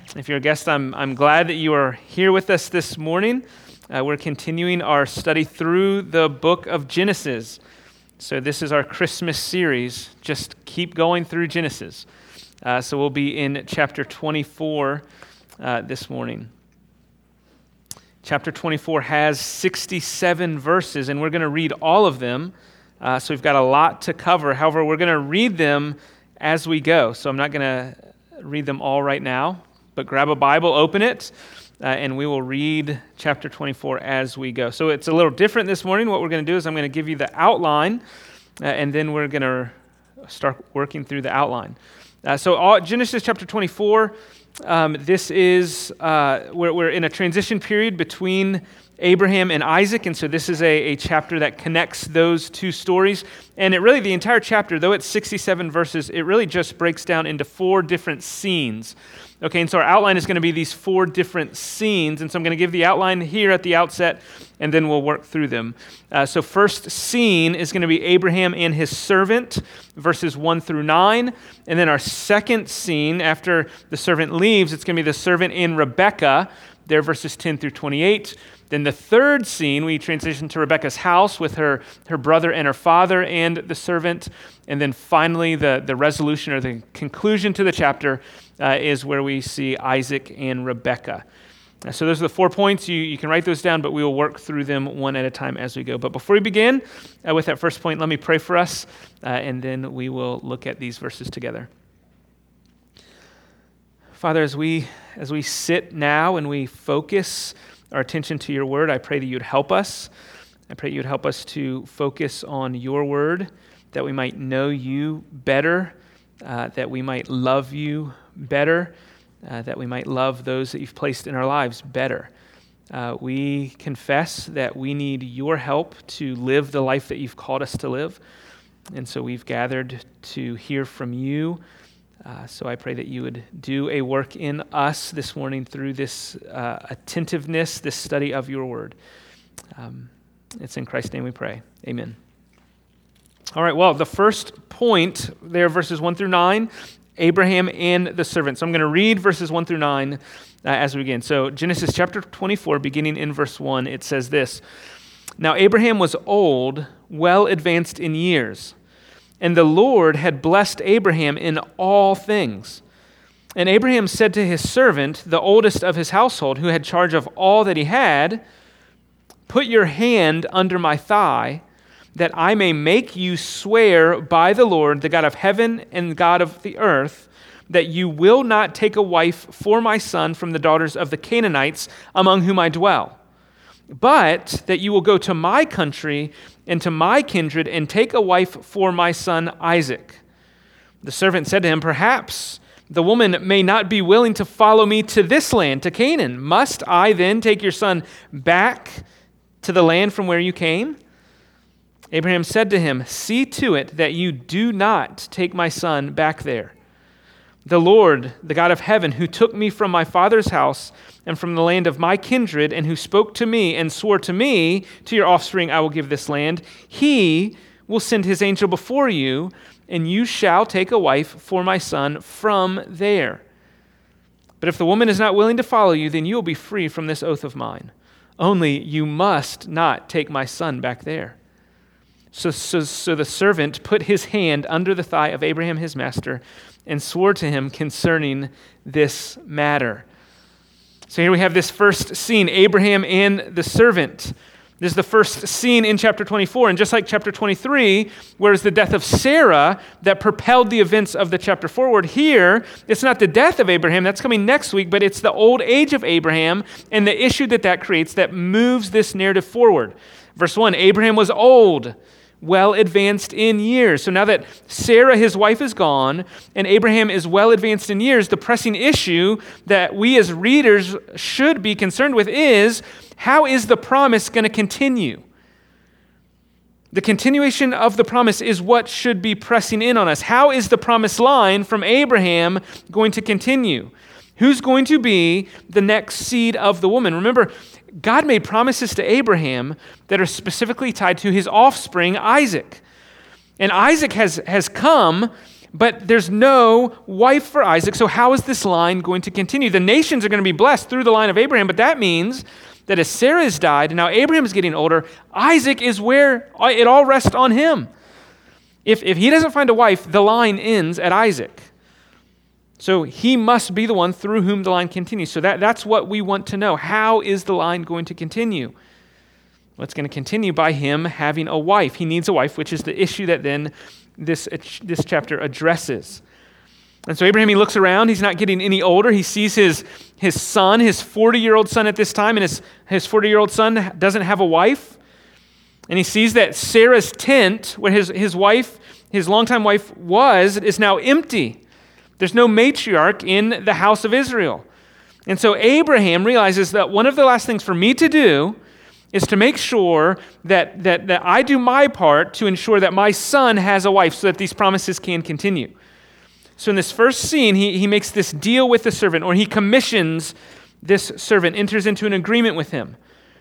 If you're a guest, I'm glad that you are here with us this morning. We're continuing our study through the book of Genesis. So this is our Christmas series. Just keep going through Genesis. So we'll be in chapter 24 this morning. Chapter 24 has 67 verses, and we're going to read all of them. So we've got a lot to cover. However, we're going to read them as we go. So I'm not going to read them all right now. But grab a Bible, open it, and we will read chapter 24 as we go. So it's a little different this morning. What we're going to do is I'm going to give you the outline, and then we're going to start working through the outline. Genesis chapter 24, this is, we're in a transition period between Abraham and Isaac, and so this is a chapter that connects those two stories. And the entire chapter, though it's 67 verses, it really just breaks down into 4 different scenes. Okay, and so our outline is going to be these 4 different scenes, and so I'm going to give the outline here at the outset, and then we'll work through them. So first scene is going to be Abraham and his servant, verses 1 through 9, and then our second scene, after the servant leaves, it's going to be the servant and Rebekah, there verses 10 through 28. Then the third scene, we transition to Rebekah's house with her brother and her father and the servant. And then finally, the resolution or the conclusion to the chapter is where we see Isaac and Rebekah. So those are the 4 points. You can write those down, but we will work through them one at a time as we go. But before we begin with that first point, let me pray for us, and then we will look at these verses together. Father, as we sit now and we focus our attention to your word, I pray that you'd help us. I pray you'd help us to focus on your word, that we might know you better, that we might love you better, that we might love those that you've placed in our lives better. We confess that we need your help to live the life that you've called us to live, and so we've gathered to hear from you. So I pray that you would do a work in us this morning through this attentiveness, this study of your word. It's in Christ's name we pray. Amen. All right, well, the first point there, verses 1 through 9, Abraham and the servant. So I'm going to read verses 1 through 9 as we begin. So Genesis chapter 24, beginning in verse 1, it says this: Now Abraham was old, well advanced in years, and the Lord had blessed Abraham in all things. And Abraham said to his servant, the oldest of his household, who had charge of all that he had, Put your hand under my thigh, that I may make you swear by the Lord, the God of heaven and God of the earth, that you will not take a wife for my son from the daughters of the Canaanites among whom I dwell, but that you will go to my country and to my kindred and take a wife for my son Isaac. The servant said to him, Perhaps the woman may not be willing to follow me to this land, to Canaan. Must I then take your son back to the land from where you came? Abraham said to him, See to it that you do not take my son back there. The Lord, the God of heaven, who took me from my father's house and from the land of my kindred, and who spoke to me and swore to me, To your offspring I will give this land, he will send his angel before you, and you shall take a wife for my son from there. But if the woman is not willing to follow you, then you will be free from this oath of mine. Only you must not take my son back there. So the servant put his hand under the thigh of Abraham his master and swore to him concerning this matter. So here we have this first scene, Abraham and the servant. This is the first scene in chapter 24. And just like chapter 23, where it's the death of Sarah that propelled the events of the chapter forward, here, it's not the death of Abraham, that's coming next week, but it's the old age of Abraham and the issue that creates that moves this narrative forward. Verse 1, Abraham was old, well advanced in years. So now that Sarah, his wife, is gone, and Abraham is well advanced in years, the pressing issue that we as readers should be concerned with is, how is the promise going to continue? The continuation of the promise is what should be pressing in on us. How is the promised line from Abraham going to continue? Who's going to be the next seed of the woman? Remember, God made promises to Abraham that are specifically tied to his offspring, Isaac. And Isaac has come but there's no wife for Isaac, so how is this line going to continue? The nations are going to be blessed through the line of Abraham, but that means that as Sarah has died, and now Abraham is getting older, Isaac is where it all rests on him. If he doesn't find a wife, the line ends at Isaac. So he must be the one through whom the line continues. So that's what we want to know. How is the line going to continue? Well, it's going to continue by him having a wife. He needs a wife, which is the issue that then this chapter addresses. And so Abraham, he looks around. He's not getting any older. He sees his son, his 40-year-old son at this time, and his 40-year-old son doesn't have a wife. And he sees that Sarah's tent, where his wife, his longtime wife was, is now empty. There's no matriarch in the house of Israel. And so Abraham realizes that one of the last things for me to do is to make sure that I do my part to ensure that my son has a wife so that these promises can continue. So in this first scene, he makes this deal with the servant, or he commissions this servant, enters into an agreement with him.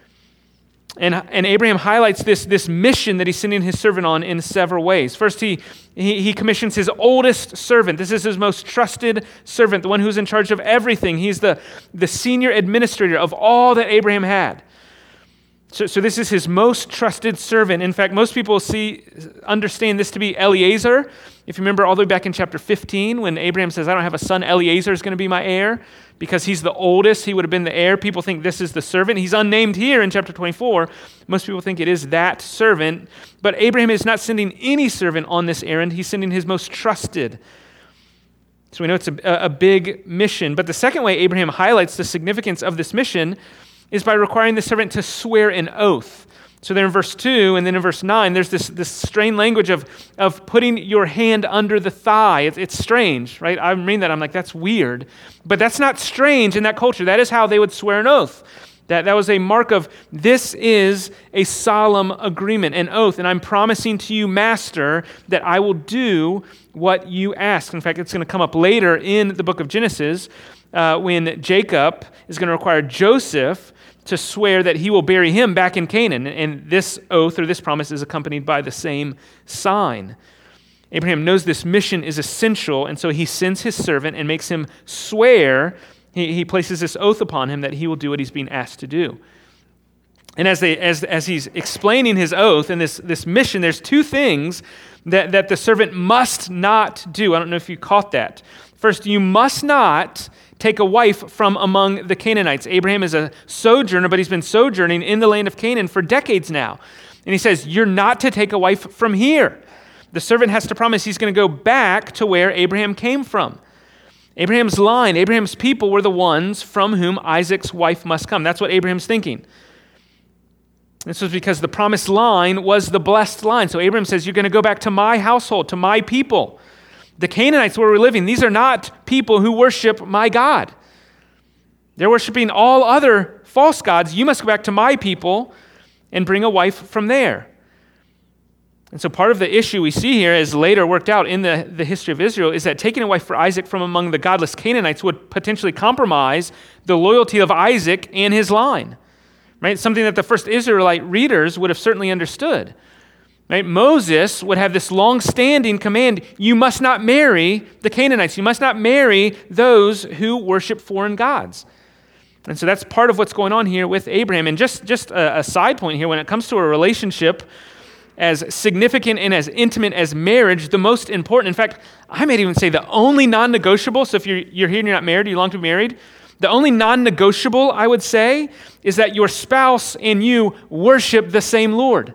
And Abraham highlights this mission that he's sending his servant on in several ways. First, he commissions his oldest servant. This is his most trusted servant, the one who's in charge of everything. He's the senior administrator of all that Abraham had. So this is his most trusted servant. In fact, most people understand this to be Eliezer. If you remember all the way back in chapter 15, when Abraham says, I don't have a son, Eliezer is going to be my heir. Because he's the oldest, he would have been the heir. People think this is the servant. He's unnamed here in chapter 24. Most people think it is that servant. But Abraham is not sending any servant on this errand. He's sending his most trusted. So we know it's a big mission. But the second way Abraham highlights the significance of this mission is by requiring the servant to swear an oath. So there in verse 2 and then in verse 9, there's this strange language of putting your hand under the thigh. It's strange, right? I'm reading that, I'm like, that's weird. But that's not strange in that culture. That is how they would swear an oath. That was a mark of, this is a solemn agreement, an oath, and I'm promising to you, Master, that I will do what you ask. In fact, it's going to come up later in the book of Genesis when Jacob is going to require Joseph to swear that he will bury him back in Canaan. And this oath or this promise is accompanied by the same sign. Abraham knows this mission is essential, and so he sends his servant and makes him swear. He places this oath upon him that he will do what he's being asked to do. And as he's explaining his oath and this mission, there's two things that the servant must not do. I don't know if you caught that. First, you must not take a wife from among the Canaanites. Abraham is a sojourner, but he's been sojourning in the land of Canaan for decades now. And he says, you're not to take a wife from here. The servant has to promise he's going to go back to where Abraham came from. Abraham's line, Abraham's people were the ones from whom Isaac's wife must come. That's what Abraham's thinking. This was because the promised line was the blessed line. So Abraham says, you're going to go back to my household, to my people. The Canaanites where we're living, these are not people who worship my God. They're worshiping all other false gods. You must go back to my people and bring a wife from there. And so part of the issue we see here, as later worked out in the history of Israel, is that taking a wife for Isaac from among the godless Canaanites would potentially compromise the loyalty of Isaac and his line. Right? Something that the first Israelite readers would have certainly understood. Right? Moses would have this long-standing command, you must not marry the Canaanites. You must not marry those who worship foreign gods. And so that's part of what's going on here with Abraham. And just a side point here, when it comes to a relationship as significant and as intimate as marriage, the most important, in fact, I might even say the only non-negotiable, so if you're here and you're not married, you long to be married, the only non-negotiable, I would say, is that your spouse and you worship the same Lord.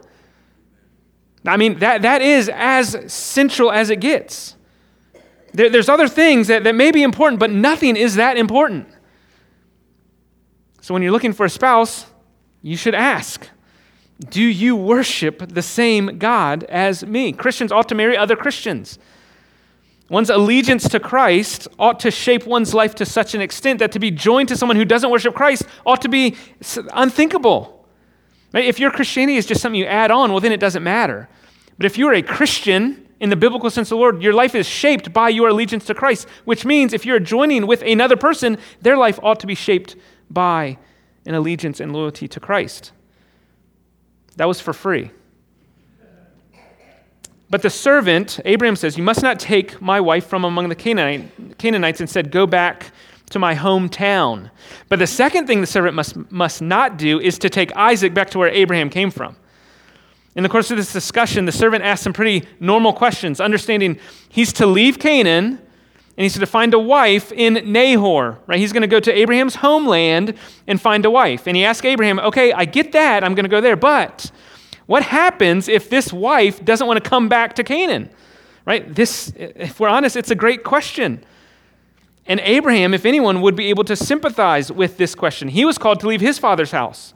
I mean, that is as central as it gets. There's other things that may be important, but nothing is that important. So when you're looking for a spouse, you should ask, do you worship the same God as me? Christians ought to marry other Christians. One's allegiance to Christ ought to shape one's life to such an extent that to be joined to someone who doesn't worship Christ ought to be unthinkable. Right? If your Christianity is just something you add on, well, then it doesn't matter. But if you're a Christian in the biblical sense of the Lord, your life is shaped by your allegiance to Christ, which means if you're joining with another person, their life ought to be shaped by an allegiance and loyalty to Christ. That was for free. But the servant, Abraham says, you must not take my wife from among the Canaanites. Instead, go back to my hometown. But the second thing the servant must not do is to take Isaac back to where Abraham came from. In the course of this discussion, the servant asked some pretty normal questions, understanding he's to leave Canaan and he's to find a wife in Nahor, right? He's going to go to Abraham's homeland and find a wife. And he asked Abraham, okay, I get that, I'm going to go there, but what happens if this wife doesn't want to come back to Canaan, right? If we're honest, it's a great question. And Abraham, if anyone, would be able to sympathize with this question. He was called to leave his father's house.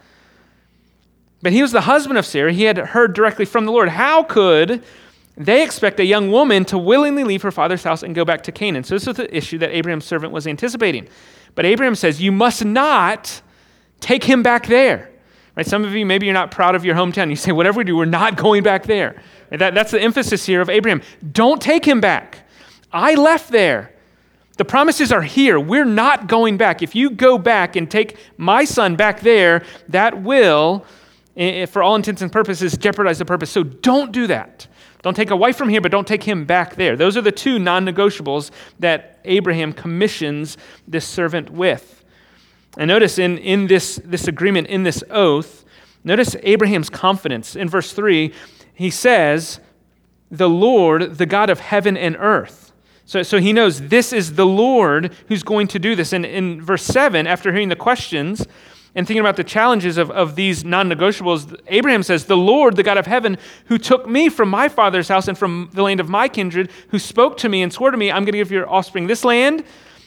But he was the husband of Sarah. He had heard directly from the Lord. How could they expect a young woman to willingly leave her father's house and go back to Canaan? So this was the issue that Abraham's servant was anticipating. But Abraham says, you must not take him back there. Right? Some of you, maybe you're not proud of your hometown. You say, whatever we do, we're not going back there. Right? That's the emphasis here of Abraham. Don't take him back. I left there. The promises are here. We're not going back. If you go back and take my son back there, that will, for all intents and purposes, jeopardize the purpose. So don't do that. Don't take a wife from here, but don't take him back there. Those are the two non-negotiables that Abraham commissions this servant with. And notice in this agreement, in this oath, notice Abraham's confidence. In verse 3, he says, the Lord, the God of heaven and earth. So he knows this is the Lord who's going to do this. And in verse 7, after hearing the questions and thinking about the challenges of these non-negotiables, Abraham says, the Lord, the God of heaven, who took me from my father's house and from the land of my kindred, who spoke to me and swore to me, I'm going to give your offspring this land.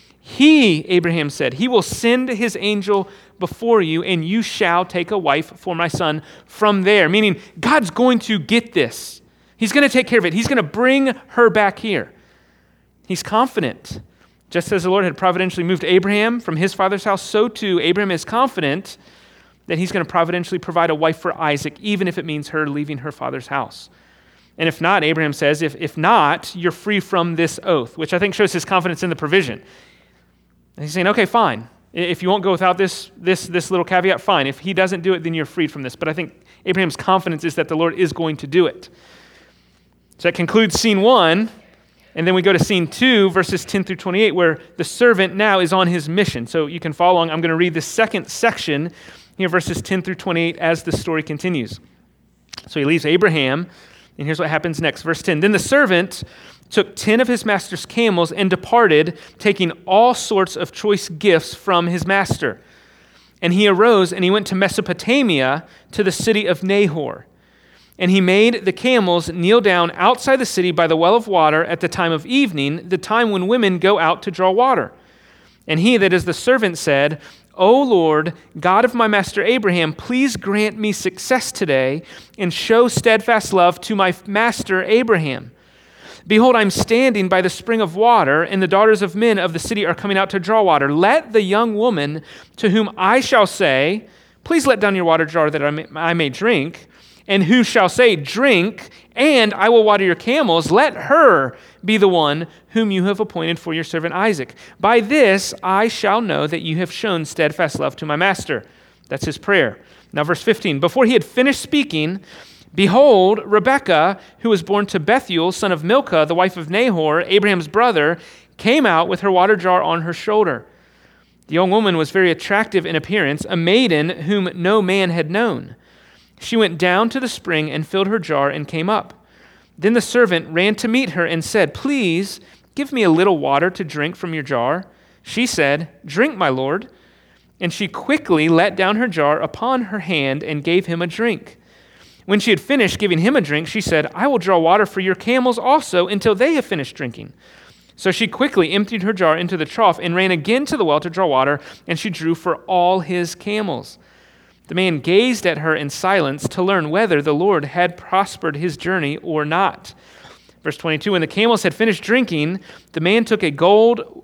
He, Abraham said, he will send his angel before you, and you shall take a wife for my son from there. Meaning, God's going to get this. He's going to take care of it. He's going to bring her back here. He's confident. Just as the Lord had providentially moved Abraham from his father's house, so too Abraham is confident that he's going to providentially provide a wife for Isaac, even if it means her leaving her father's house. And if not, Abraham says, if not, you're free from this oath, which I think shows his confidence in the provision. And he's saying, okay, fine. If you won't go without this little caveat, fine. If he doesn't do it, then you're freed from this. But I think Abraham's confidence is that the Lord is going to do it. So that concludes scene 1. And then we go to scene 2, verses 10 through 28, where the servant now is on his mission. So you can follow along. I'm going to read the second section here, verses 10 through 28, as the story continues. So he leaves Abraham, and here's what happens next. Verse 10, then the servant took 10 of his master's camels and departed, taking all sorts of choice gifts from his master. And he arose and he went to Mesopotamia, to the city of Nahor. And he made the camels kneel down outside the city by the well of water at the time of evening, the time when women go out to draw water. And he, that is the servant, said, O Lord, God of my master Abraham, please grant me success today and show steadfast love to my master Abraham. Behold, I'm standing by the spring of water, and the daughters of men of the city are coming out to draw water. Let the young woman to whom I shall say, please let down your water jar that I may drink, and who shall say, drink, and I will water your camels, let her be the one whom you have appointed for your servant Isaac. By this I shall know that you have shown steadfast love to my master. That's his prayer. Now verse 15, before he had finished speaking, behold, Rebekah, who was born to Bethuel, son of Milcah, the wife of Nahor, Abraham's brother, came out with her water jar on her shoulder. The young woman was very attractive in appearance, a maiden whom no man had known. She went down to the spring and filled her jar and came up. Then the servant ran to meet her and said, please give me a little water to drink from your jar. She said, drink, my lord. And she quickly let down her jar upon her hand and gave him a drink. When she had finished giving him a drink, she said, I will draw water for your camels also until they have finished drinking. So she quickly emptied her jar into the trough and ran again to the well to draw water, and she drew for all his camels. The man gazed at her in silence to learn whether the Lord had prospered his journey or not. Verse 22, when the camels had finished drinking, the man took a gold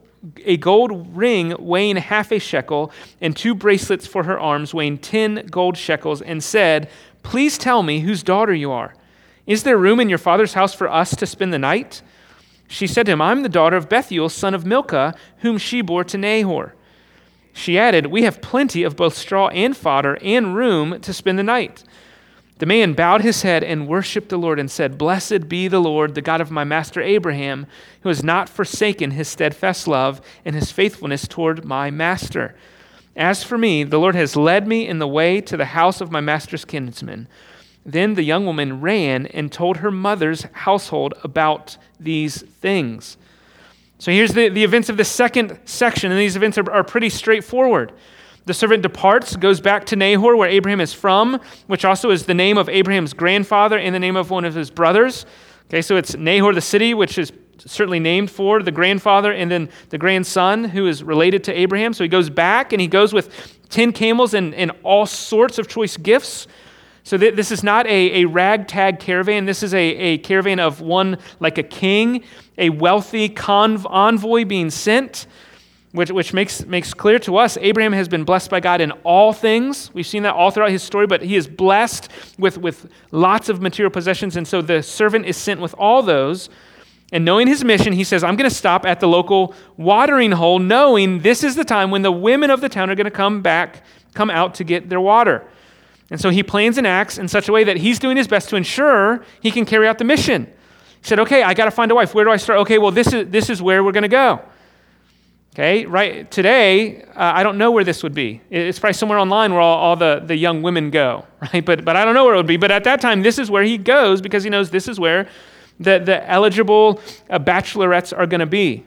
ring weighing half a shekel and 2 bracelets for her arms weighing 10 gold shekels and said, please tell me whose daughter you are. Is there room in your father's house for us to spend the night? She said to him, I'm the daughter of Bethuel, son of Milcah, whom she bore to Nahor. She added, we have plenty of both straw and fodder and room to spend the night. The man bowed his head and worshiped the Lord and said, "Blessed be the Lord, the God of my master Abraham, who has not forsaken his steadfast love and his faithfulness toward my master. As for me, the Lord has led me in the way to the house of my master's kinsman." Then the young woman ran and told her mother's household about these things. So here's the events of the second section, and these events are pretty straightforward. The servant departs, goes back to Nahor, where Abraham is from, which also is the name of Abraham's grandfather and the name of one of his brothers. Okay, so it's Nahor, the city, which is certainly named for the grandfather, and then the grandson who is related to Abraham. So he goes back, and he goes with 10 camels and all sorts of choice gifts. So this is not a ragtag caravan. This is a caravan of one like a king, a wealthy envoy being sent, which makes clear to us Abraham has been blessed by God in all things. We've seen that all throughout his story, but he is blessed with lots of material possessions, and so the servant is sent with all those. And knowing his mission, he says, I'm going to stop at the local watering hole, knowing this is the time when the women of the town are going to come out to get their water. And so he plans and acts in such a way that he's doing his best to ensure he can carry out the mission. He said, okay, I got to find a wife. Where do I start? Okay, well, this is where we're going to go. Okay, right today, I don't know where this would be. It's probably somewhere online where all the young women go, right? But I don't know where it would be. But at that time, this is where he goes because he knows this is where the eligible bachelorettes are going to be.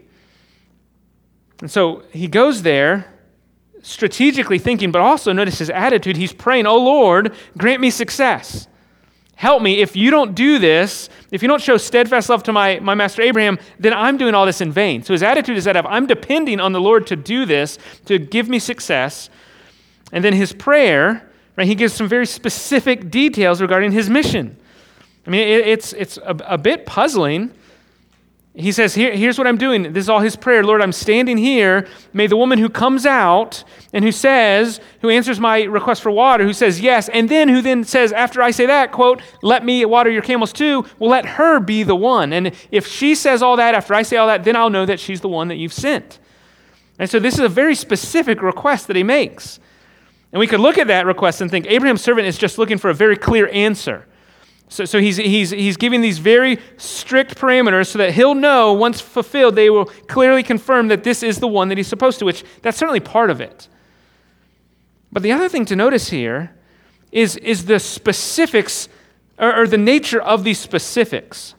And so he goes there strategically thinking, but also notice his attitude. He's praying, "Oh Lord, grant me success. Help me. If you don't do this, if you don't show steadfast love to my master Abraham, then I'm doing all this in vain." So his attitude is that I'm depending on the Lord to do this, to give me success. And then his prayer, right, he gives some very specific details regarding his mission. I mean, it's a bit puzzling. He says, here's what I'm doing. This is all his prayer. "Lord, I'm standing here. May the woman who comes out and who answers my request for water, who says yes, and then who then says, after I say that, quote, 'Let me water your camels too,' well, let her be the one. And if she says all that after I say all that, then I'll know that she's the one that you've sent." And so this is a very specific request that he makes. And we could look at that request and think Abraham's servant is just looking for a very clear answer. So he's giving these very strict parameters so that he'll know once fulfilled, they will clearly confirm that this is the one that he's supposed to, which that's certainly part of it. But the other thing to notice here is the specifics or the nature of these specifics.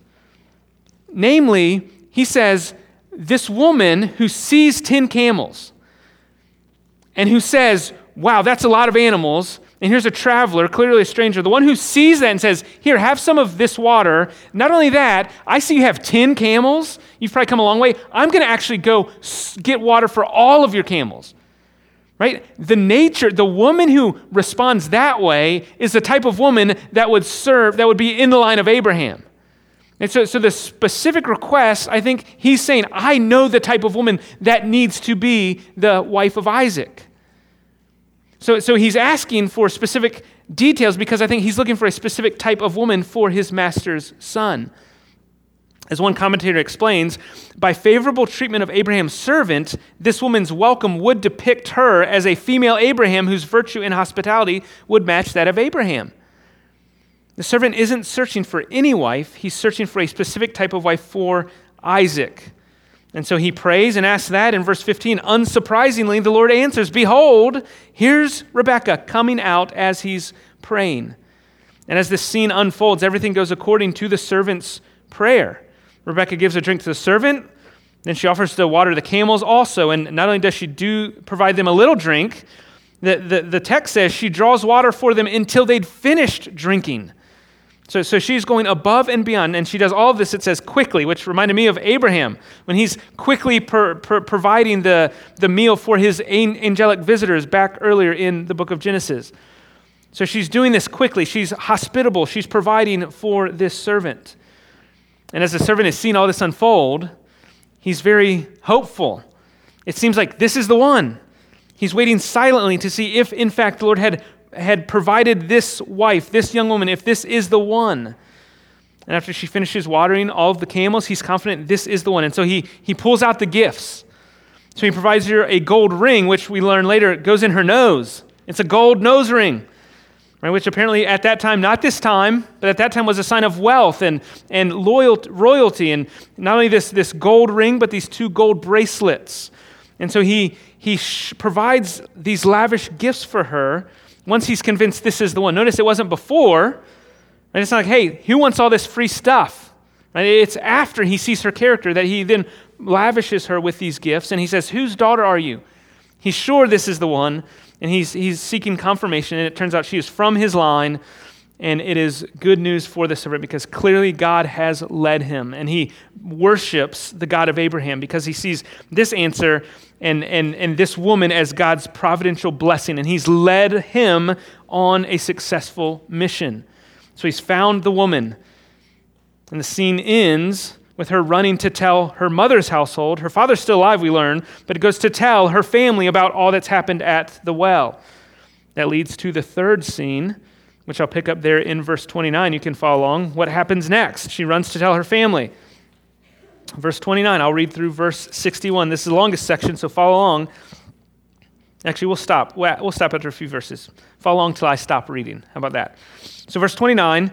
Namely, he says, this woman who sees 10 camels and who says, "Wow, that's a lot of animals," and here's a traveler, clearly a stranger, the one who sees that and says, "Here, have some of this water. Not only that, I see you have 10 camels. You've probably come a long way. I'm going to actually go get water for all of your camels." Right? The woman who responds that way is the type of woman that would be in the line of Abraham. And so the specific request, I think he's saying, I know the type of woman that needs to be the wife of Isaac. So he's asking for specific details because I think he's looking for a specific type of woman for his master's son. As one commentator explains, by favorable treatment of Abraham's servant, this woman's welcome would depict her as a female Abraham whose virtue and hospitality would match that of Abraham. The servant isn't searching for any wife, he's searching for a specific type of wife for Isaac. And so he prays and asks that in verse 15. Unsurprisingly, the Lord answers, "Behold, here's Rebekah coming out as he's praying." And as this scene unfolds, everything goes according to the servant's prayer. Rebekah gives a drink to the servant, then she offers to water the camels also. And not only does she provide them a little drink, the text says she draws water for them until they'd finished drinking. So she's going above and beyond, and she does all of this, it says, quickly, which reminded me of Abraham, when he's quickly providing the meal for his angelic visitors back earlier in the book of Genesis. So she's doing this quickly. She's hospitable. She's providing for this servant. And as the servant has seen all this unfold, he's very hopeful. It seems like this is the one. He's waiting silently to see if, in fact, the Lord had provided this wife, this young woman, if this is the one. And after she finishes watering all of the camels, he's confident this is the one. And so he pulls out the gifts. So he provides her a gold ring, which we learn later goes in her nose. It's a gold nose ring. right? Which apparently at that time, not this time, but at that time was a sign of wealth and royalty. And not only this gold ring, but these 2 gold bracelets. And so he provides these lavish gifts for her once he's convinced this is the one. Notice it wasn't before. Right? It's not like, hey, who wants all this free stuff? Right? It's after he sees her character that he then lavishes her with these gifts. And he says, whose daughter are you? He's sure this is the one. And he's seeking confirmation. And it turns out she is from his line. And it is good news for the servant because clearly God has led him. And he worships the God of Abraham because he sees this answer and this woman as God's providential blessing. And he's led him on a successful mission. So he's found the woman. And the scene ends with her running to tell her mother's household. Her father's still alive, we learn, but it goes to tell her family about all that's happened at the well. That leads to the third scene, which I'll pick up there in verse 29. You can follow along. What happens next? She runs to tell her family. Verse 29, I'll read through verse 61. This is the longest section, so follow along. Actually, we'll stop. We'll stop after a few verses. Follow along till I stop reading. How about that? So verse 29,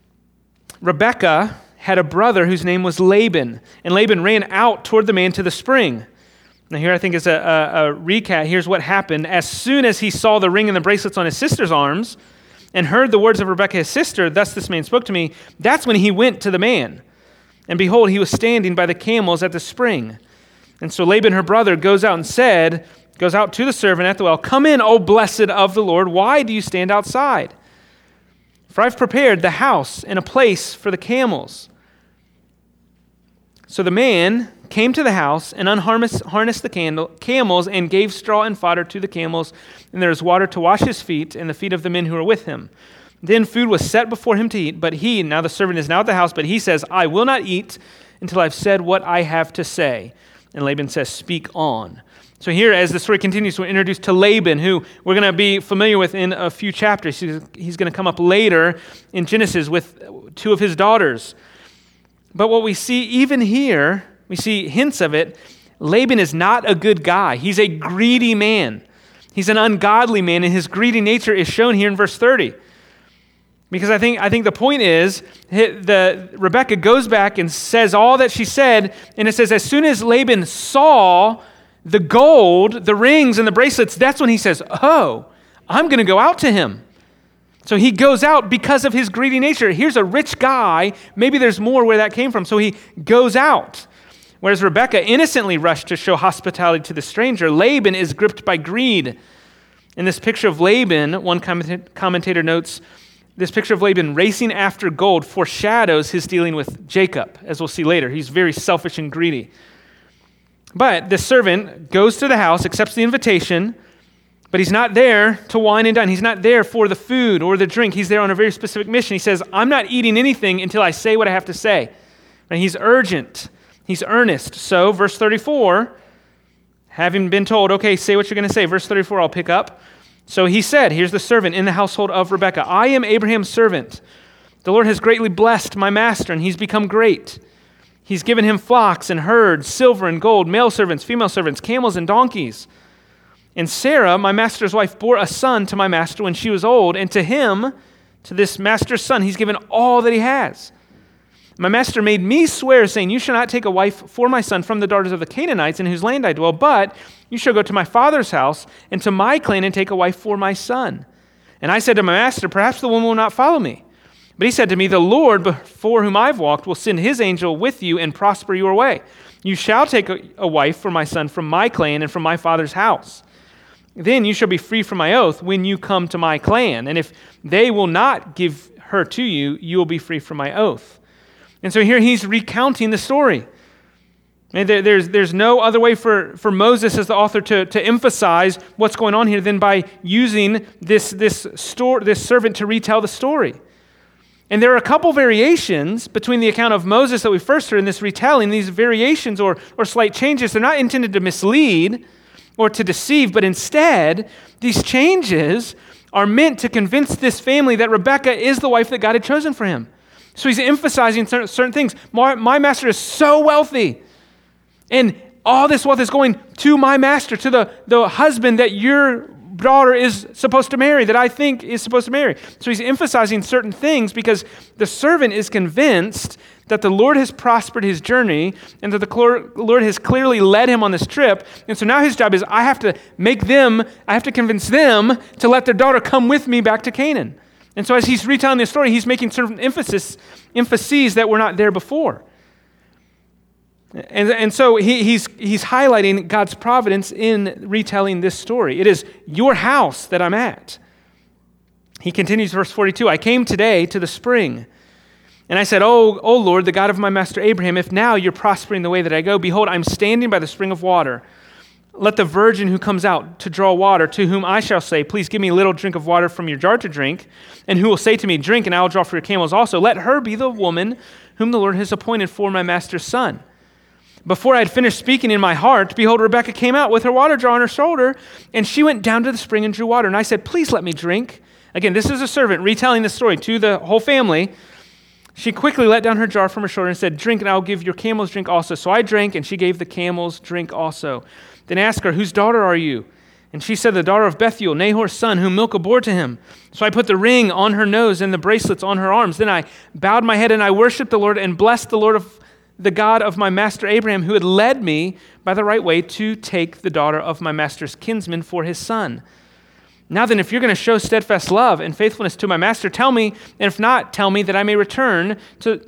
Rebekah had a brother whose name was Laban, and Laban ran out toward the man to the spring. Now here I think is a recap. Here's what happened. As soon as he saw the ring and the bracelets on his sister's arms and heard the words of Rebekah his sister, thus this man spoke to me, that's when he went to the man. And behold, he was standing by the camels at the spring. And so Laban, her brother, goes out to the servant at the well, come in, O blessed of the Lord, why do you stand outside? For I've prepared the house and a place for the camels. So the man came to the house and unharnessed the camels and gave straw and fodder to the camels, and there was water to wash his feet and the feet of the men who were with him. Then food was set before him to eat, but he, now the servant is now at the house, but he says, I will not eat until I've said what I have to say. And Laban says, speak on. So here, as the story continues, we're introduced to Laban, who we're going to be familiar with in a few chapters. He's going to come up later in Genesis with 2 of his daughters. But what we see even here, we see hints of it, Laban is not a good guy. He's a greedy man. He's an ungodly man, and his greedy nature is shown here in verse 30. Because I think the point is, Rebekah goes back and says all that she said, and it says, as soon as Laban saw the gold, the rings, and the bracelets, that's when he says, oh, I'm going to go out to him. So he goes out because of his greedy nature. Here's a rich guy. Maybe there's more where that came from. So he goes out. Whereas Rebekah innocently rushed to show hospitality to the stranger, Laban is gripped by greed. In this picture of Laban, one commentator notes, this picture of Laban racing after gold foreshadows his dealing with Jacob, as we'll see later. He's very selfish and greedy. But the servant goes to the house, accepts the invitation, but he's not there to wine and dine. He's not there for the food or the drink. He's there on a very specific mission. He says, I'm not eating anything until I say what I have to say. And he's urgent. He's earnest. So, verse 34, having been told, okay, say what you're going to say. Verse 34, I'll pick up. So he said, here's the servant in the household of Rebekah, I am Abraham's servant. The Lord has greatly blessed my master, and he's become great. He's given him flocks and herds, silver and gold, male servants, female servants, camels and donkeys. And Sarah, my master's wife, bore a son to my master when she was old, and to him, to this master's son, he's given all that he has. My master made me swear, saying, you shall not take a wife for my son from the daughters of the Canaanites in whose land I dwell, but you shall go to my father's house and to my clan and take a wife for my son. And I said to my master, perhaps the woman will not follow me. But he said to me, the Lord, before whom I've walked, will send his angel with you and prosper your way. You shall take a wife for my son from my clan and from my father's house. Then you shall be free from my oath when you come to my clan. And if they will not give her to you, you will be free from my oath. And so here he's recounting the story. And there's no other way for Moses as the author to emphasize what's going on here than by using this servant to retell the story. And there are a couple variations between the account of Moses that we first heard and this retelling. These variations or slight changes, they're not intended to mislead or to deceive, but instead, these changes are meant to convince this family that Rebekah is the wife that God had chosen for him. So he's emphasizing certain things. My master is so wealthy, and all this wealth is going to my master, to the husband that you're daughter is supposed to marry, that I think is supposed to marry. So he's emphasizing certain things because the servant is convinced that the Lord has prospered his journey and that the Lord has clearly led him on this trip. And so now his job is, I have to convince them to let their daughter come with me back to Canaan. And so as he's retelling this story, he's making certain emphases that were not there before. And so he's highlighting God's providence in retelling this story. It is your house that I'm at. He continues, verse 42, I came today to the spring, and I said, O Lord, the God of my master Abraham, if now you're prospering the way that I go, behold, I'm standing by the spring of water. Let the virgin who comes out to draw water, to whom I shall say, please give me a little drink of water from your jar to drink, and who will say to me, drink, and I will draw for your camels also. Let her be the woman whom the Lord has appointed for my master's son. Before I had finished speaking in my heart, behold, Rebekah came out with her water jar on her shoulder, and she went down to the spring and drew water. And I said, please let me drink. Again, this is a servant retelling the story to the whole family. She quickly let down her jar from her shoulder and said, drink, and I will give your camels drink also. So I drank, and she gave the camels drink also. Then I asked her, whose daughter are you? And she said, the daughter of Bethuel, Nahor's son, whom Milcah bore to him. So I put the ring on her nose and the bracelets on her arms. Then I bowed my head and I worshiped the Lord and blessed the God of my master Abraham, who had led me by the right way to take the daughter of my master's kinsman for his son. Now then, if you're going to show steadfast love and faithfulness to my master, tell me, and if not, tell me that I may turn to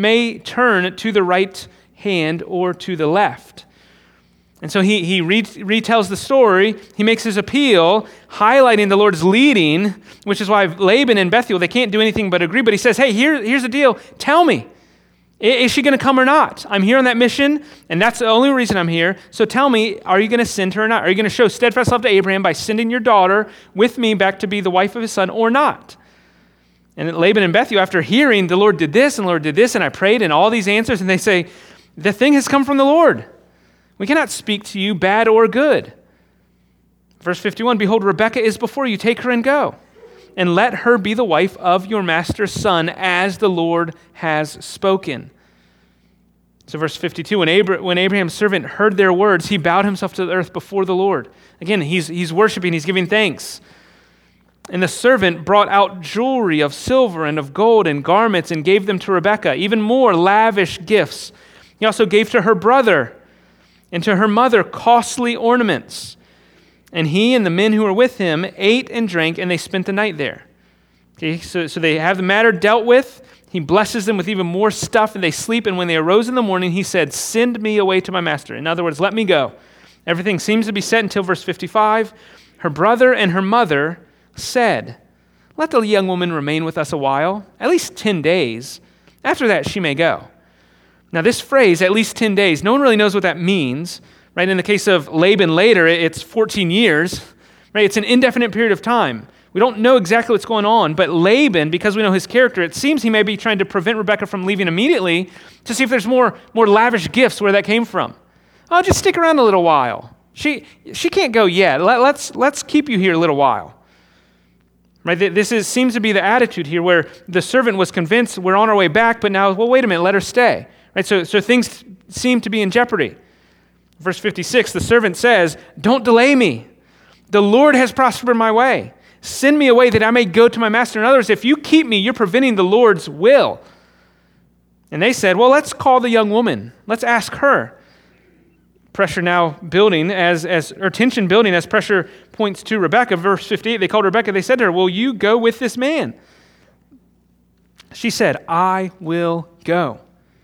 the right hand or to the left. And so he retells the story. He makes his appeal, highlighting the Lord's leading, which is why Laban and Bethuel, they can't do anything but agree. But he says, hey, here's the deal. Tell me. Is she going to come or not? I'm here on that mission, and that's the only reason I'm here. So tell me, are you going to send her or not? Are you going to show steadfast love to Abraham by sending your daughter with me back to be the wife of his son or not? And Laban and Bethuel, after hearing the Lord did this and the Lord did this, and I prayed and all these answers, and they say, the thing has come from the Lord. We cannot speak to you bad or good. Verse 51, behold, Rebekah is before you. Take her and go. And let her be the wife of your master's son, as the Lord has spoken. So verse 52, when Abraham's servant heard their words, he bowed himself to the earth before the Lord. Again, he's worshiping, he's giving thanks. And the servant brought out jewelry of silver and of gold and garments and gave them to Rebekah, even more lavish gifts. He also gave to her brother and to her mother costly ornaments. And he and the men who were with him ate and drank, and they spent the night there. Okay, so they have the matter dealt with. He blesses them with even more stuff, and they sleep. And when they arose in the morning, he said, send me away to my master. In other words, let me go. Everything seems to be set until verse 55. Her brother and her mother said, let the young woman remain with us a while, at least 10 days. After that, she may go. Now, this phrase, at least 10 days, no one really knows what that means. Right? In the case of Laban later, it's 14 years. Right? It's an indefinite period of time. We don't know exactly what's going on, but Laban, because we know his character, it seems he may be trying to prevent Rebekah from leaving immediately to see if there's more lavish gifts where that came from. Oh, just stick around a little while. She can't go yet. Let's keep you here a little while. Right? Seems to be the attitude here where the servant was convinced we're on our way back, but now, well, wait a minute, let her stay. Right? So things seem to be in jeopardy. Verse 56, the servant says, don't delay me. The Lord has prospered my way. Send me away that I may go to my master. In other words, if you keep me, you're preventing the Lord's will. And they said, well, let's call the young woman. Let's ask her. Pressure now building or tension building as pressure points to Rebekah. Verse 58, they called Rebekah. They said to her, will you go with this man? She said, I will go.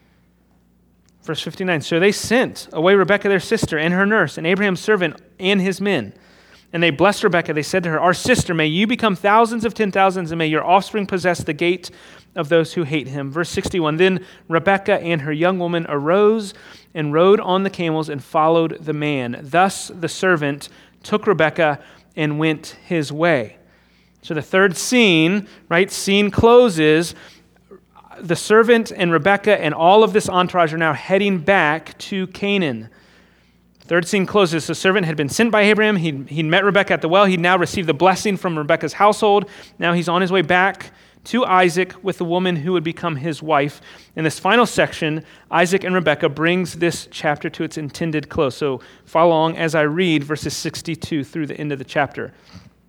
Verse 59, so they sent away Rebekah their sister and her nurse and Abraham's servant and his men. And they blessed Rebekah. They said to her, our sister, may you become thousands of 10,000s, and may your offspring possess the gate of those who hate him. Verse 61, then Rebekah and her young woman arose and rode on the camels and followed the man. Thus the servant took Rebekah and went his way. So the third scene, right, scene closes. The servant and Rebekah and all of this entourage are now heading back to Canaan. Third scene closes. The servant had been sent by Abraham. He'd met Rebekah at the well. He'd now received the blessing from Rebekah's household. Now he's on his way back to Isaac with the woman who would become his wife. In this final section, Isaac and Rebekah brings this chapter to its intended close. So follow along as I read verses 62 through the end of the chapter.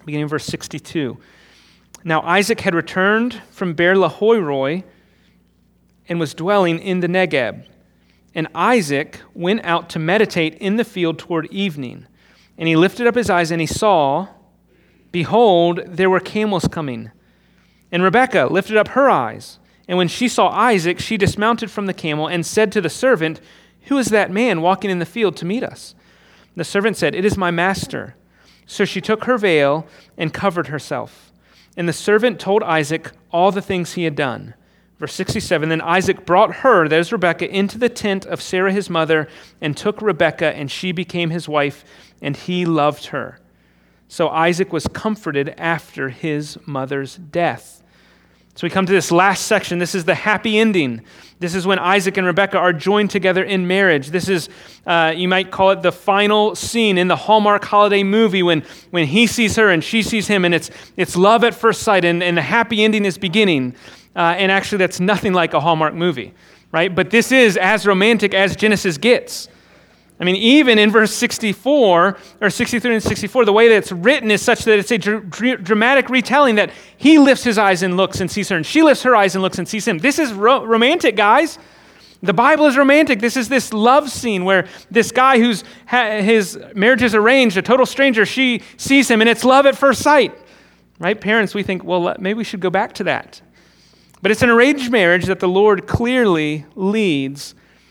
beginning of verse 62. Now Isaac had returned from Beer-lahai-roi and was dwelling in the Negeb. And Isaac went out to meditate in the field toward evening. And he lifted up his eyes and he saw, behold, there were camels coming. And Rebekah lifted up her eyes. And when she saw Isaac, she dismounted from the camel and said to the servant, who is that man walking in the field to meet us? The servant said, it is my master. So she took her veil and covered herself. And the servant told Isaac all the things he had done. Verse 67, then Isaac brought her, that is Rebekah, into the tent of Sarah his mother, and took Rebekah, and she became his wife, and he loved her. So Isaac was comforted after his mother's death. So we come to this last section. This is the happy ending. This is when Isaac and Rebekah are joined together in marriage. This is, you might call it the final scene in the Hallmark holiday movie when he sees her and she sees him, and it's love at first sight, and the happy ending is beginning. And actually, that's nothing like a Hallmark movie, right? But this is as romantic as Genesis gets. I mean, even in verse 64, or 63 and 64, the way that it's written is such that it's a dramatic retelling that he lifts his eyes and looks and sees her, and she lifts her eyes and looks and sees him. This is romantic, guys. The Bible is romantic. This is this love scene where this guy whose his marriage is arranged, a total stranger, she sees him, and it's love at first sight, right? Parents, we think, well, maybe we should go back to that. But it's an arranged marriage that the Lord clearly leads.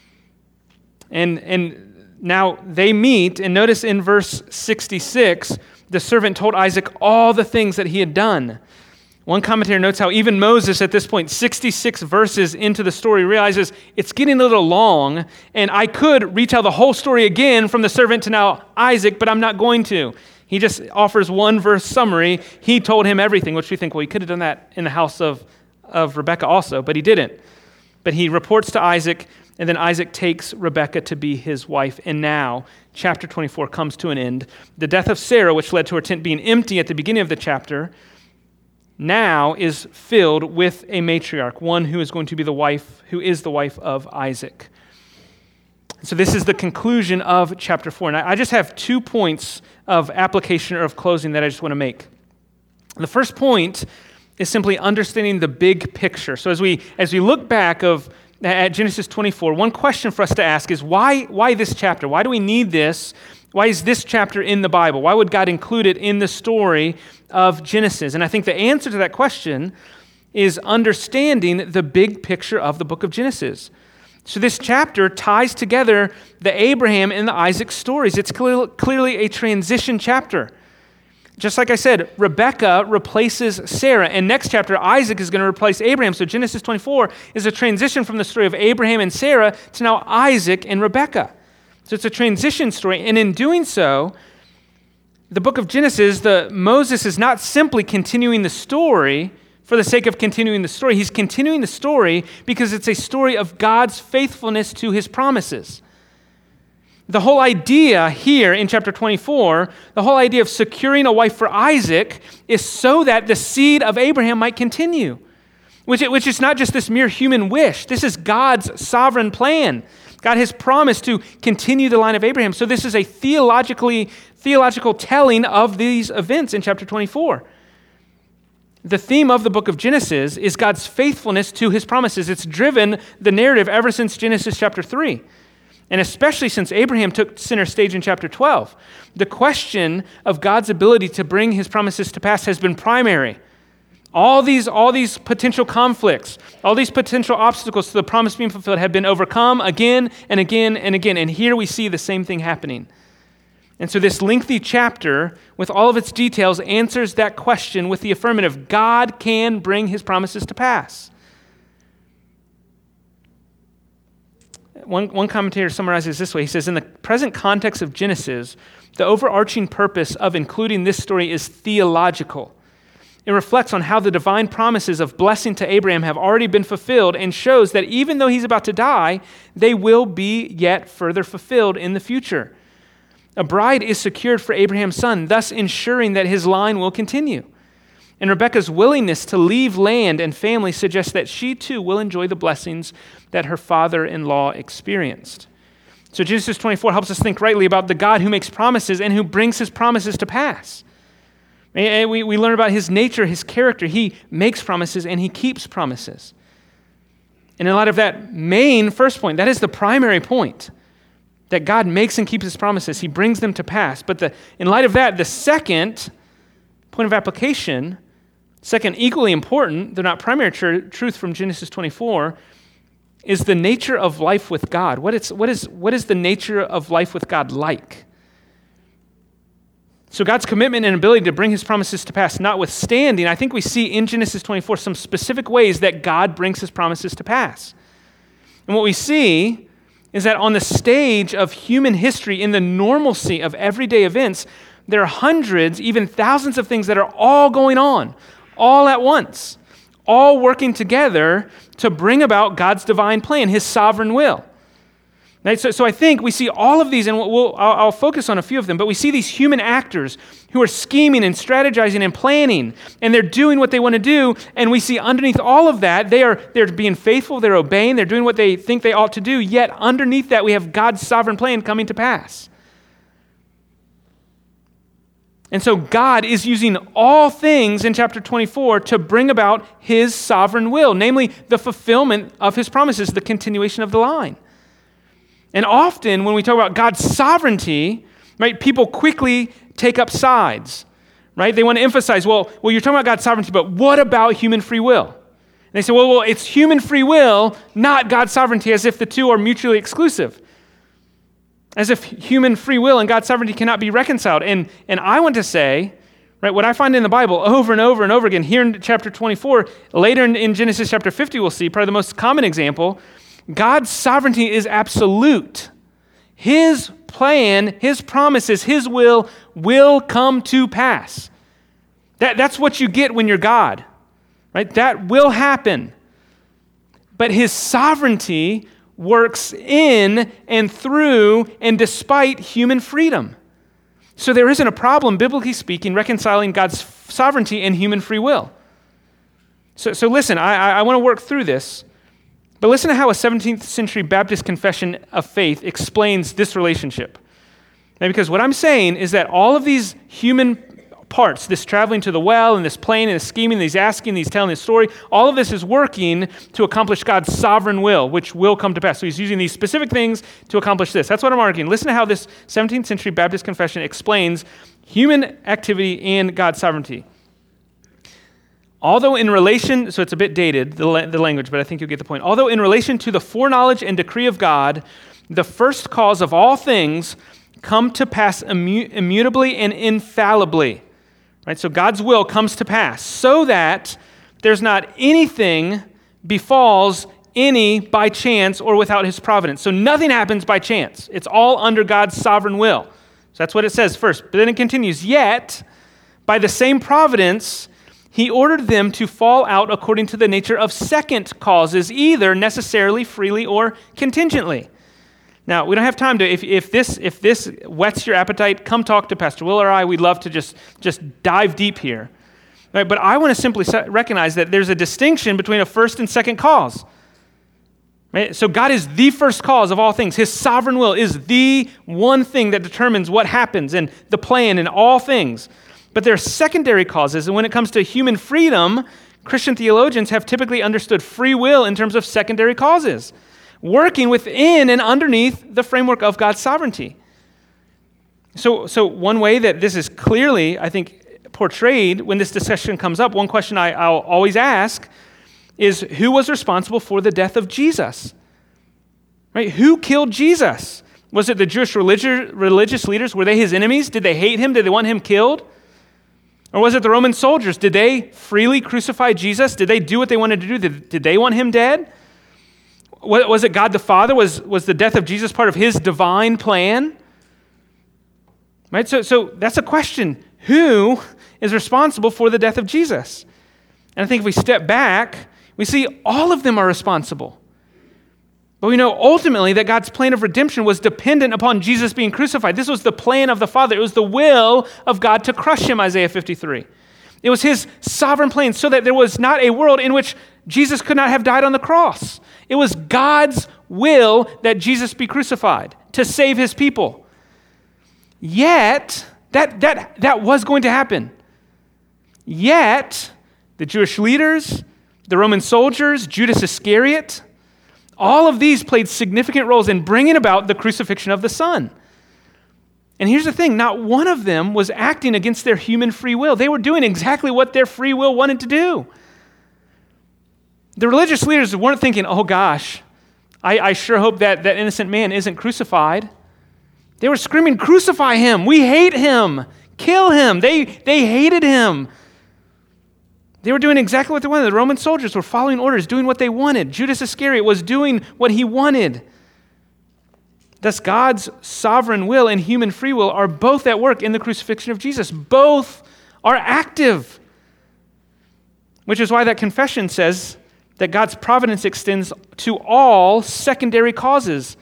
And now they meet, and notice in verse 66, the servant told Isaac all the things that he had done. One commentator notes how even Moses at this point, 66 verses into the story, realizes it's getting a little long, and I could retell the whole story again from the servant to now Isaac, but I'm not going to. He just offers one verse summary. He told him everything, which we think, well, he could have done that in the house of Rebekah also, but he didn't. But he reports to Isaac, and then Isaac takes Rebekah to be his wife. And now, chapter 24 comes to an end. The death of Sarah, which led to her tent being empty at the beginning of the chapter, now is filled with a matriarch, one who is going to be the wife, who is the wife of Isaac. So this is the conclusion of chapter 4. And I just have 2 points of application or of closing that I just want to make. The first point is simply understanding the big picture. So as we look back at Genesis 24, one question for us to ask is why this chapter? Why do we need this? Why is this chapter in the Bible? Why would God include it in the story of Genesis? And I think the answer to that question is understanding the big picture of the book of Genesis. So this chapter ties together the Abraham and the Isaac stories. It's clearly a transition chapter. Just like I said, Rebekah replaces Sarah, and next chapter, Isaac is going to replace Abraham. So Genesis 24 is a transition from the story of Abraham and Sarah to now Isaac and Rebekah. So it's a transition story, and in doing so, the book of Genesis, Moses is not simply continuing the story for the sake of continuing the story. He's continuing the story because it's a story of God's faithfulness to his promises. The whole idea here in chapter 24, the whole idea of securing a wife for Isaac is so that the seed of Abraham might continue, which is not just this mere human wish. This is God's sovereign plan. God has promised to continue the line of Abraham. So this is a theological telling of these events in chapter 24. The theme of the book of Genesis is God's faithfulness to his promises. It's driven the narrative ever since Genesis chapter 3. And especially since Abraham took center stage in chapter 12, the question of God's ability to bring his promises to pass has been primary. All these potential conflicts, all these potential obstacles to the promise being fulfilled have been overcome again and again and again. And here we see the same thing happening. And so this lengthy chapter, with all of its details, answers that question with the affirmative. God can bring his promises to pass. One commentator summarizes this way. He says, in the present context of Genesis, the overarching purpose of including this story is theological. It reflects on how the divine promises of blessing to Abraham have already been fulfilled and shows that even though he's about to die, they will be yet further fulfilled in the future. A bride is secured for Abraham's son, thus ensuring that his line will continue. And Rebekah's willingness to leave land and family suggests that she too will enjoy the blessings that her father-in-law experienced. So Genesis 24 helps us think rightly about the God who makes promises and who brings his promises to pass. And we learn about his nature, his character. He makes promises and he keeps promises. And in light of that main first point, that is the primary point, that God makes and keeps his promises. He brings them to pass. But in light of that, the second point of application, second equally important, though not primary truth from Genesis 24, is the nature of life with God. What is the nature of life with God like? So God's commitment and ability to bring his promises to pass notwithstanding, I think we see in Genesis 24 some specific ways that God brings his promises to pass. And what we see is that on the stage of human history, in the normalcy of everyday events, there are hundreds, even thousands of things that are all going on, all at once, all working together to bring about God's divine plan, his sovereign will. Right? So I think we see all of these, and I'll focus on a few of them, but we see these human actors who are scheming and strategizing and planning, and they're doing what they want to do, and we see underneath all of that, they're being faithful, they're obeying, they're doing what they think they ought to do, yet underneath that we have God's sovereign plan coming to pass. And so God is using all things in chapter 24 to bring about his sovereign will, namely the fulfillment of his promises, the continuation of the line. And often when we talk about God's sovereignty, right, people quickly take up sides, right? They want to emphasize, well, you're talking about God's sovereignty, but what about human free will? And they say, well, it's human free will, not God's sovereignty, as if the two are mutually exclusive. As if human free will and God's sovereignty cannot be reconciled. And I want to say, right, what I find in the Bible over and over and over again, here in chapter 24, later in Genesis chapter 50, we'll see, probably the most common example, God's sovereignty is absolute. His plan, his promises, his will come to pass. That's what you get when you're God, right? That will happen. But his sovereignty works in and through and despite human freedom. So there isn't a problem, biblically speaking, reconciling God's sovereignty and human free will. So listen, I want to work through this, but listen to how a 17th century Baptist confession of faith explains this relationship. Now, because what I'm saying is that all of these human parts, this traveling to the well and this planning and this scheming, these asking, these telling this story, all of this is working to accomplish God's sovereign will, which will come to pass. So he's using these specific things to accomplish this. That's what I'm arguing. Listen to how this 17th century Baptist confession explains human activity and God's sovereignty. Although in relation, so it's a bit dated, the language, but I think you'll get the point. Although in relation to the foreknowledge and decree of God, the first cause of all things come to pass immutably and infallibly. Right? So God's will comes to pass so that there's not anything befalls any by chance or without his providence. So nothing happens by chance. It's all under God's sovereign will. So that's what it says first. But then it continues, yet by the same providence, he ordered them to fall out according to the nature of second causes, either necessarily, freely, or contingently. Now, we don't have time to, if this whets your appetite, come talk to Pastor Will or I. We'd love to just dive deep here. Right? But I want to simply recognize that there's a distinction between a first and second cause. Right? So God is the first cause of all things. His sovereign will is the one thing that determines what happens and the plan in all things. But there are secondary causes, and when it comes to human freedom, Christian theologians have typically understood free will in terms of secondary causes, working within and underneath the framework of God's sovereignty. So one way that this is clearly, I think, portrayed when this discussion comes up, one question I'll always ask is, who was responsible for the death of Jesus? Right? Who killed Jesus? Was it the Jewish religious leaders? Were they his enemies? Did they hate him? Did they want him killed? Or was it the Roman soldiers? Did they freely crucify Jesus? Did they do what they wanted to do? Did they want him dead? Was it God the Father? Was the death of Jesus part of his divine plan? Right? So that's a question. Who is responsible for the death of Jesus? And I think if we step back, we see all of them are responsible. But we know ultimately that God's plan of redemption was dependent upon Jesus being crucified. This was the plan of the Father. It was the will of God to crush him, Isaiah 53. It was his sovereign plan so that there was not a world in which Jesus could not have died on the cross. It was God's will that Jesus be crucified to save his people. Yet, that was going to happen. Yet, the Jewish leaders, the Roman soldiers, Judas Iscariot, all of these played significant roles in bringing about the crucifixion of the Son. And here's the thing, not one of them was acting against their human free will. They were doing exactly what their free will wanted to do. The religious leaders weren't thinking, oh gosh, I sure hope that innocent man isn't crucified. They were screaming, crucify him, we hate him, kill him. They hated him. They were doing exactly what they wanted. The Roman soldiers were following orders, doing what they wanted. Judas Iscariot was doing what he wanted. Thus, God's sovereign will and human free will are both at work in the crucifixion of Jesus. Both are active. Which is why that confession says that God's providence extends to all secondary causes.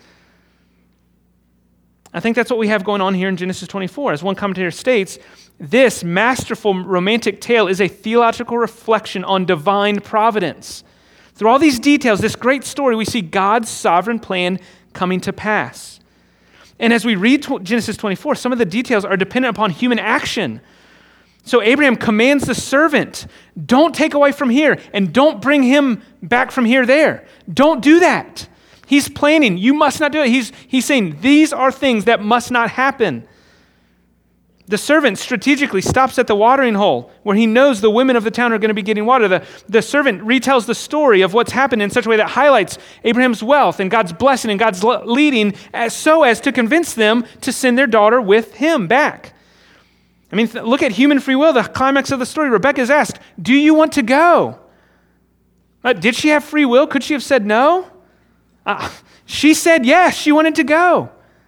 I think that's what we have going on here in Genesis 24. As one commentator states, this masterful romantic tale is a theological reflection on divine providence. Through all these details, this great story, we see God's sovereign plan coming to pass. And as we read Genesis 24, some of the details are dependent upon human action. So Abraham commands the servant, don't take away from here and don't bring him back from here there. Don't do that. He's planning. You must not do it. He's saying these are things that must not happen. The servant strategically stops at the watering hole where he knows the women of the town are going to be getting water. The servant retells the story of what's happened in such a way that highlights Abraham's wealth and God's blessing and God's leading so as to convince them to send their daughter with him back. I mean, look at human free will, the climax of the story. Rebekah's asked, do you want to go? Did she have free will? Could she have said no? She said yes, she wanted to go.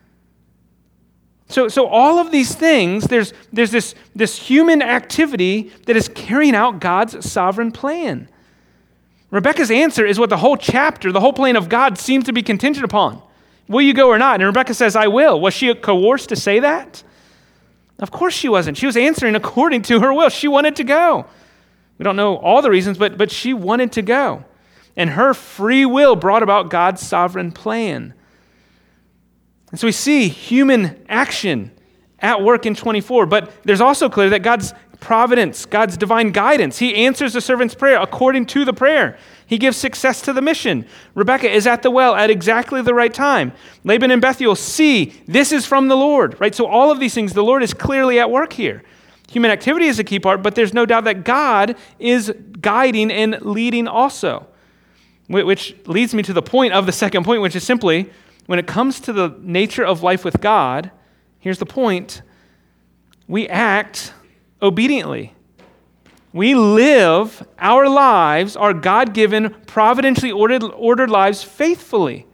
So all of these things, there's this human activity that is carrying out God's sovereign plan. Rebekah's answer is what the whole chapter, the whole plan of God seems to be contingent upon. Will you go or not? And Rebekah says, I will. Was she coerced to say that? Of course she wasn't. She was answering according to her will. She wanted to go. We don't know all the reasons, but she wanted to go. And her free will brought about God's sovereign plan. And so we see human action at work in 24, but there's also clear that God's providence, God's divine guidance, he answers the servant's prayer according to the prayer. He gives success to the mission. Rebekah is at the well at exactly the right time. Laban and Bethuel see this is from the Lord, right? So all of these things, the Lord is clearly at work here. Human activity is a key part, but there's no doubt that God is guiding and leading also. Which leads me to the point of the second point, which is simply, when it comes to the nature of life with God, here's the point, we act obediently. We live our lives, our God-given, providentially ordered lives faithfully.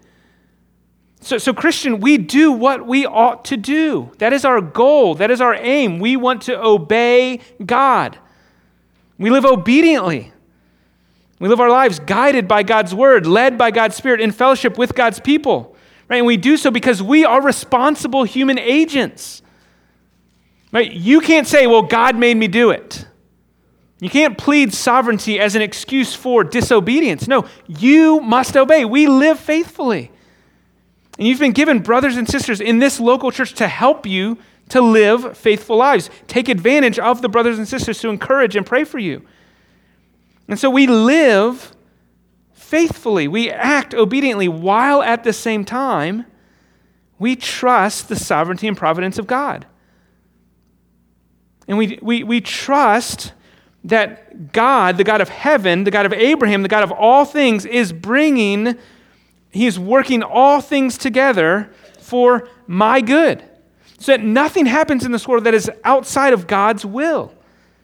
So Christian, we do what we ought to do. That is our goal. That is our aim. We want to obey God. We live obediently. We live our lives guided by God's word, led by God's Spirit, in fellowship with God's people. Right? And we do so because we are responsible human agents. Right? You can't say, well, God made me do it. You can't plead sovereignty as an excuse for disobedience. No, you must obey. We live faithfully. And you've been given brothers and sisters in this local church to help you to live faithful lives. Take advantage of the brothers and sisters to encourage and pray for you. And so we live faithfully. We act obediently while at the same time we trust the sovereignty and providence of God. And we trust that God, the God of heaven, the God of Abraham, the God of all things, He is working all things together for my good, so that nothing happens in this world that is outside of God's will.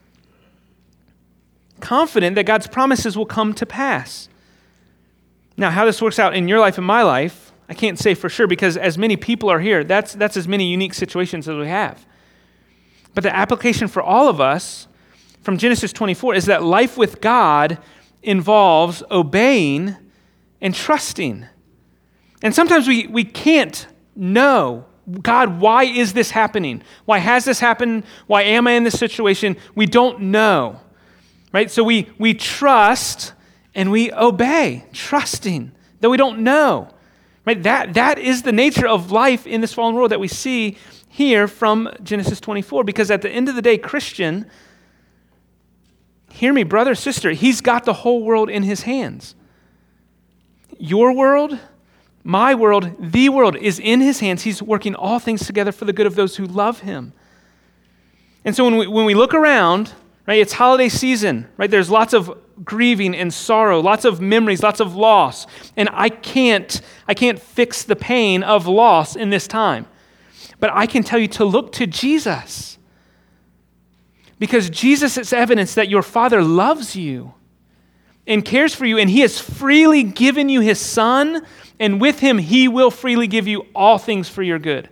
Confident that God's promises will come to pass. Now, how this works out in your life and my life, I can't say for sure, because as many people are here, that's as many unique situations as we have. But the application for all of us from Genesis 24 is that life with God involves obeying and trusting. And sometimes we can't know, God, why is this happening? Why has this happened? Why am I in this situation? We don't know, right? So we trust and we obey, trusting, though we don't know, right? That is the nature of life in this fallen world that we see here from Genesis 24, because at the end of the day, Christian, Hear me, brother, sister. He's got the whole world in his hands. Your world, my world, the world is in his hands. He's working all things together for the good of those who love him. And so when we look around, right, it's holiday season, right? There's lots of grieving and sorrow, lots of memories, lots of loss. And I can't fix the pain of loss in this time. But I can tell you to look to Jesus. Because Jesus is evidence that your Father loves you and cares for you, and he has freely given you his Son, and with him he will freely give you all things for your good.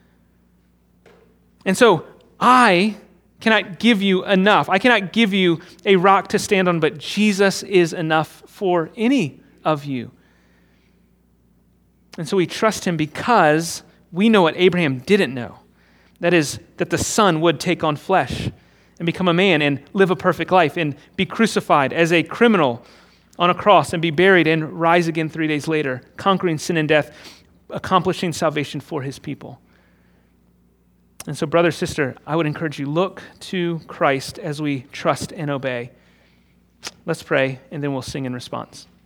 And so I cannot give you enough. I cannot give you a rock to stand on, but Jesus is enough for any of you. And so we trust him because we know what Abraham didn't know. That is, that the Son would take on flesh and become a man and live a perfect life and be crucified as a criminal on a cross and be buried and rise again 3 days later, conquering sin and death, accomplishing salvation for his people. And so, brother, sister, I would encourage you, look to Christ as we trust and obey. Let's pray, and then we'll sing in response.